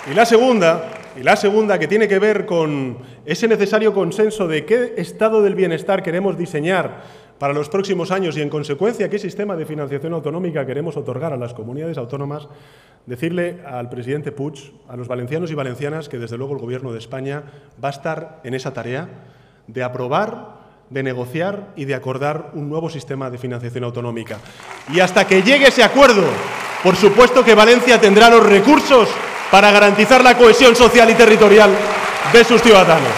Y la segunda, que tiene que ver con ese necesario consenso de qué estado del bienestar queremos diseñar para los próximos años y, en consecuencia, qué sistema de financiación autonómica queremos otorgar a las comunidades autónomas, decirle al presidente Puig, a los valencianos y valencianas, que desde luego el Gobierno de España va a estar en esa tarea de aprobar, de negociar y de acordar un nuevo sistema de financiación autonómica. Y hasta que llegue ese acuerdo, por supuesto que Valencia tendrá los recursos para garantizar la cohesión social y territorial de sus ciudadanos.